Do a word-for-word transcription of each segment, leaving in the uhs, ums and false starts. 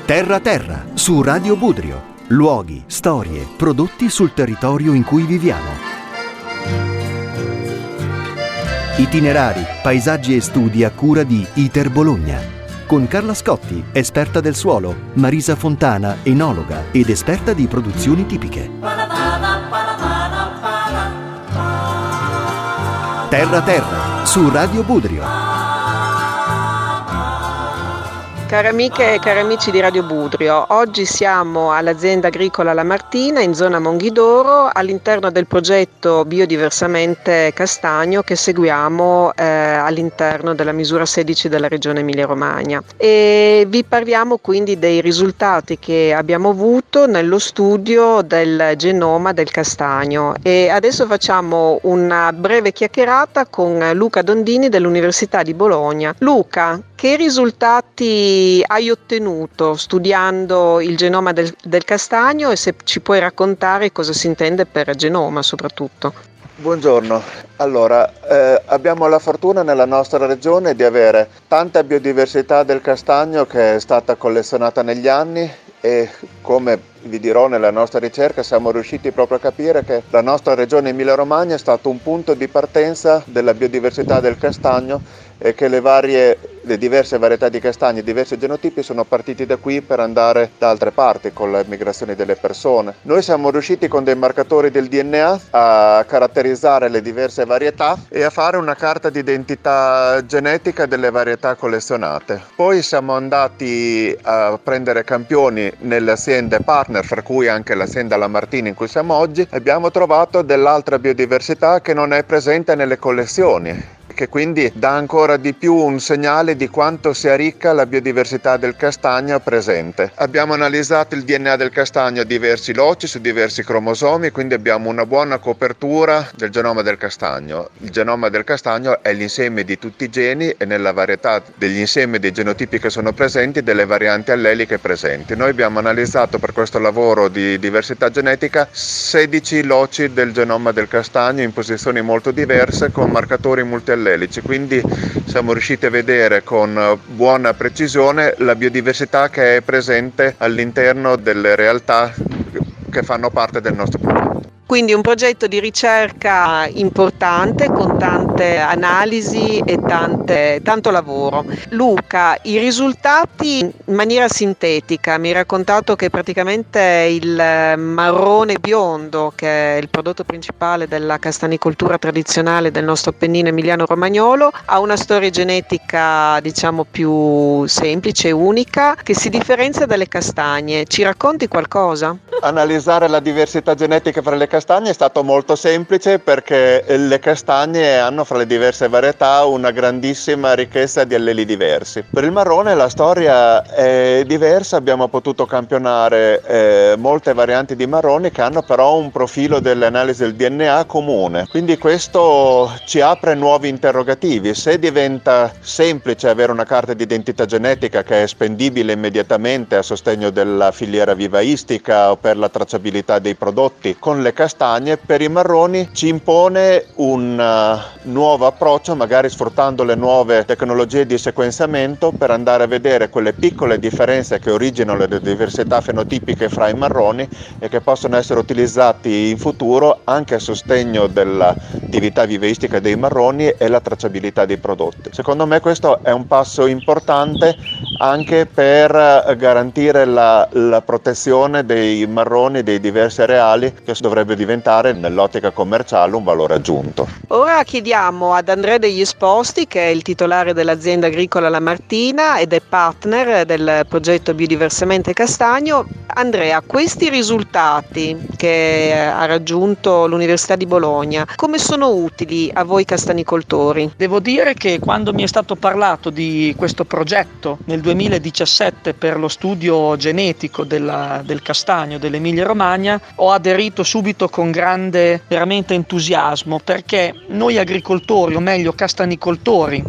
Terra Terra, su Radio Budrio. Luoghi, storie, prodotti sul territorio in cui viviamo. Itinerari, paesaggi e studi a cura di Iter Bologna. Con Carla Scotti, esperta del suolo, Marisa Fontana, enologa ed esperta di produzioni tipiche. Terra Terra, su Radio Budrio. Cari amiche e cari amici di Radio Budrio, oggi siamo all'azienda agricola La Martina in zona Monghidoro all'interno del progetto Biodiversamente Castagno che seguiamo eh, all'interno della misura sedici della regione Emilia-Romagna, e vi parliamo quindi dei risultati che abbiamo avuto nello studio del genoma del castagno. E adesso facciamo una breve chiacchierata con Luca Dondini dell'Università di Bologna. Luca, che risultati hai ottenuto studiando il genoma del, del castagno, e se ci puoi raccontare cosa si intende per genoma soprattutto? Buongiorno, allora eh, abbiamo la fortuna nella nostra regione di avere tanta biodiversità del castagno che è stata collezionata negli anni, e come vi dirò nella nostra ricerca siamo riusciti proprio a capire che la nostra regione Emilia-Romagna è stato un punto di partenza della biodiversità del castagno, e che le varie, le diverse varietà di castagni, i diversi genotipi sono partiti da qui per andare da altre parti con le migrazioni delle persone. Noi siamo riusciti con dei marcatori del D N A a caratterizzare le diverse varietà e a fare una carta di identità genetica delle varietà collezionate. Poi siamo andati a prendere campioni nelle aziende partner, fra cui anche l'azienda La Martina in cui siamo oggi. Abbiamo trovato dell'altra biodiversità che non è presente nelle collezioni, che quindi dà ancora di più un segnale di quanto sia ricca la biodiversità del castagno presente. Abbiamo analizzato il D N A del castagno a diversi loci su diversi cromosomi, quindi abbiamo una buona copertura del genoma del castagno. Il genoma del castagno è l'insieme di tutti i geni e nella varietà degli insiemi dei genotipi che sono presenti delle varianti alleliche presenti. Noi abbiamo analizzato per questo lavoro di diversità genetica sedici loci del genoma del castagno in posizioni molto diverse con marcatori multiallelici. Quindi siamo riusciti a vedere con buona precisione la biodiversità che è presente all'interno delle realtà che fanno parte del nostro progetto. Quindi un progetto di ricerca importante con tante analisi e tante, tanto lavoro. Luca, i risultati in maniera sintetica, mi hai raccontato che praticamente il marrone biondo, che è il prodotto principale della castanicoltura tradizionale del nostro Appennino emiliano-romagnolo, ha una storia genetica diciamo più semplice e unica che si differenzia dalle castagne. Ci racconti qualcosa? Analizzare la diversità genetica fra le castagne è stato molto semplice, perché le castagne hanno fra le diverse varietà una grandissima ricchezza di alleli diversi. Per il marrone la storia è diversa, abbiamo potuto campionare eh, molte varianti di marroni che hanno però un profilo delle analisi del D N A comune, quindi questo ci apre nuovi interrogativi. Se diventa semplice avere una carta di identità genetica che è spendibile immediatamente a sostegno della filiera vivaistica o per la tracciabilità dei prodotti, con le castagne per i marroni ci impone un uh, nuovo approccio, magari sfruttando le nuove tecnologie di sequenziamento per andare a vedere quelle piccole differenze che originano le diversità fenotipiche fra i marroni e che possono essere utilizzati in futuro anche a sostegno dell'attività vivaistica dei marroni e la tracciabilità dei prodotti. Secondo me questo è un passo importante anche per garantire la, la protezione dei marroni, dei diversi areali, che dovrebbe diventare nell'ottica commerciale un valore aggiunto. Ora chiediamo ad Andrea Degli Esposti, che è il titolare dell'azienda agricola La Martina ed è partner del progetto Biodiversamente Castagno. Andrea, questi risultati che ha raggiunto l'Università di Bologna, come sono utili a voi castanicoltori? Devo dire che quando mi è stato parlato di questo progetto nel duemiladiciassette per lo studio genetico della, del castagno dell'Emilia Romagna, ho aderito subito con grande veramente entusiasmo, perché noi agricoltori, o meglio castanicoltori,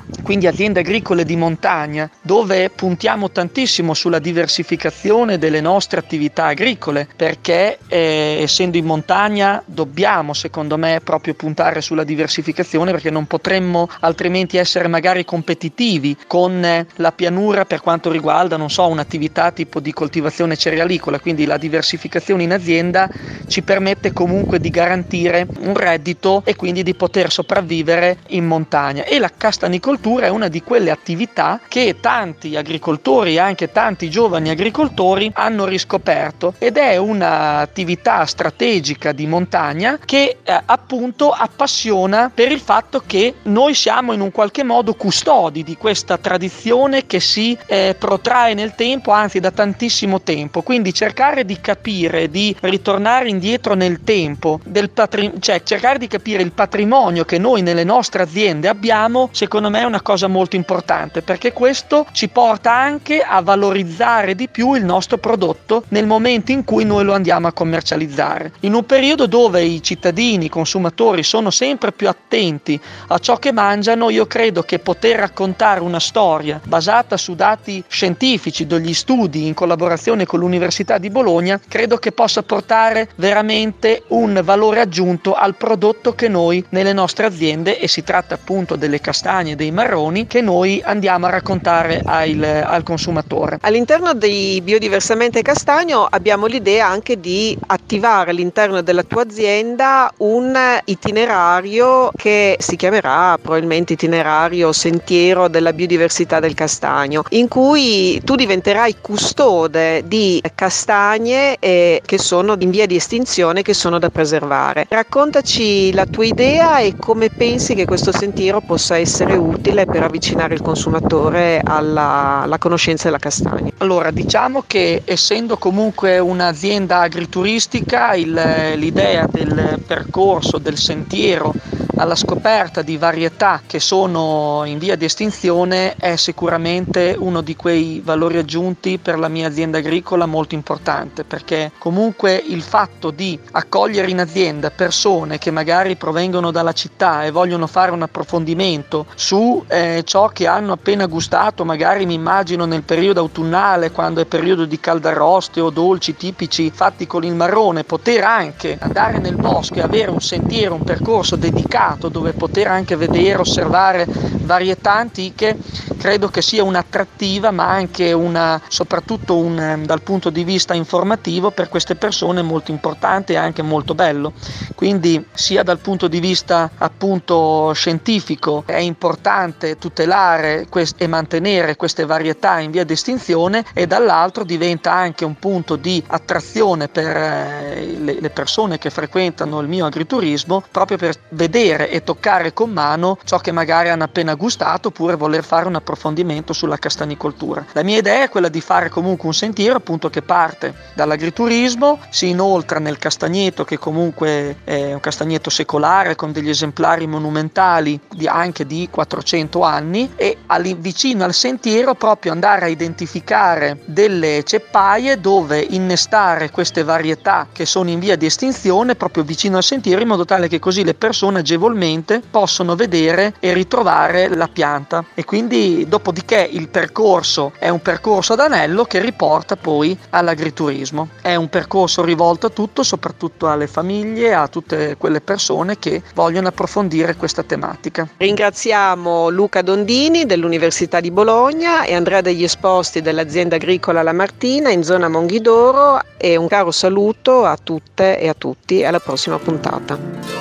quindi aziende agricole di montagna, dove puntiamo tantissimo sulla diversificazione delle nostre attività agricole, perché eh, essendo in montagna dobbiamo, secondo me, proprio puntare sulla diversificazione, perché non potremmo altrimenti essere magari competitivi con eh, la pianura per quanto riguarda, non so, un'attività tipo di coltivazione cerealicola. Quindi la diversificazione in azienda ci permette comunque di garantire un reddito e quindi di poter sopravvivere in montagna. E la castanicoltura è una di quelle attività che tanti agricoltori e anche tanti giovani agricoltori hanno riscoperto, ed è un'attività strategica di montagna che eh, appunto appassiona per il fatto che noi siamo in un qualche modo custodi di questa tradizione che si eh, protrae nel tempo, anzi da tantissimo tempo. Quindi cercare di capire, di ritornare indietro nel tempo, del patri- cioè cercare di capire il patrimonio che noi nelle nostre aziende abbiamo, secondo me è una cosa molto importante, perché questo ci porta anche a valorizzare di più il nostro prodotto nel momento in cui noi lo andiamo a commercializzare. In un periodo dove i cittadini, i consumatori sono sempre più attenti a ciò che mangiano, io credo che poter raccontare una storia basata su dati scientifici, degli studi in collaborazione con l'Università di Bologna, credo che possa portare veramente un valore aggiunto al prodotto che noi nelle nostre aziende, e si tratta appunto delle castagne e dei marroni, che noi andiamo a raccontare al, al consumatore. All'interno di Biodiversamente Castagno abbiamo l'idea anche di attivare all'interno della tua azienda un itinerario che si chiamerà probabilmente itinerario sentiero della biodiversità del castagno, in cui tu diventerai custode di castagne eh, che sono in via di estinzione, che sono da preservare. Raccontaci la tua idea e come pensi che questo sentiero possa essere utile per avvicinare il consumatore alla, alla conoscenza della castagna. Allora, diciamo che essendo comunque un'azienda agrituristica, il, l'idea del percorso, del sentiero alla scoperta di varietà che sono in via di estinzione è sicuramente uno di quei valori aggiunti per la mia azienda agricola molto importante, perché comunque il fatto di accogliere in azienda persone che magari provengono dalla città e vogliono fare un approfondimento su eh, ciò che hanno appena gustato, magari mi immagino nel periodo autunnale, quando è periodo di caldarroste o dolci tipici fatti con il marrone, poter anche andare nel bosco e avere un sentiero, un percorso dedicato dove poter anche vedere, osservare varietà antiche, credo che sia un'attrattiva, ma anche una, soprattutto un, dal punto di vista informativo per queste persone molto importante e anche molto bello. Quindi sia dal punto di vista appunto scientifico è importante tutelare quest- e mantenere queste varietà in via di estinzione, e dall'altro diventa anche un punto di attrazione per eh, le, le persone che frequentano il mio agriturismo, proprio per vedere e toccare con mano ciò che magari hanno appena gustato, oppure voler fare un approfondimento sulla castanicoltura. La mia idea è quella di fare comunque un sentiero appunto che parte dall'agriturismo, si inoltra nel castagneto, che comunque è un castagneto secolare con degli esemplari monumentali di anche di quattrocento anni, e vicino al sentiero proprio andare a identificare delle ceppaie dove innestare queste varietà che sono in via di estinzione proprio vicino al sentiero, in modo tale che così le persone agevolmente possono vedere e ritrovare la pianta. E quindi dopodiché il percorso è un percorso ad anello che riporta poi all'agriturismo. È un percorso rivolto a tutto, soprattutto alle famiglie, a tutte quelle persone che vogliono approfondire questa tematica. Ringraziamo Luca Dondini dell'Università di Bologna e Andrea degli Esposti dell'azienda agricola La Martina in zona Monghidoro, e un caro saluto a tutte e a tutti e alla prossima puntata.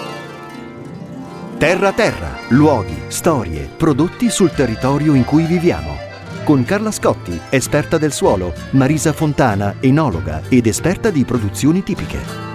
Terra Terra, luoghi, storie, prodotti sul territorio in cui viviamo. Con Carla Scotti, esperta del suolo, Marisa Fontana, enologa ed esperta di produzioni tipiche.